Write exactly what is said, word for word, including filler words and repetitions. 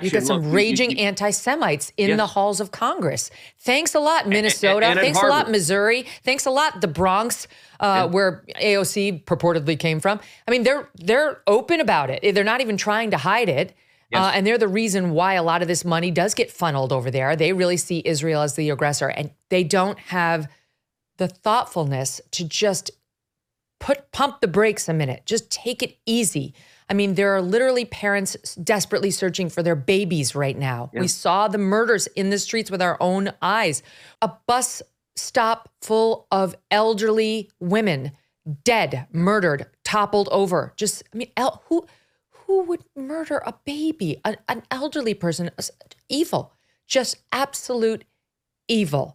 You got some raging anti-Semites in yes. the halls of Congress. Thanks a lot, Minnesota. And, and Thanks a lot, Missouri. Thanks a lot, the Bronx, uh, yeah. where A O C purportedly came from. I mean, they're they're open about it. They're not even trying to hide it. Yes. Uh, and they're the reason why a lot of this money does get funneled over there. They really see Israel as the aggressor, and they don't have the thoughtfulness to just put pump the brakes a minute. Just take it easy. I mean, there are literally parents desperately searching for their babies right now. Yeah. We saw the murders in the streets with our own eyes. A bus stop full of elderly women, dead, murdered, toppled over. Just, I mean, el- who who would murder a baby, an, an elderly person? Evil, just absolute evil.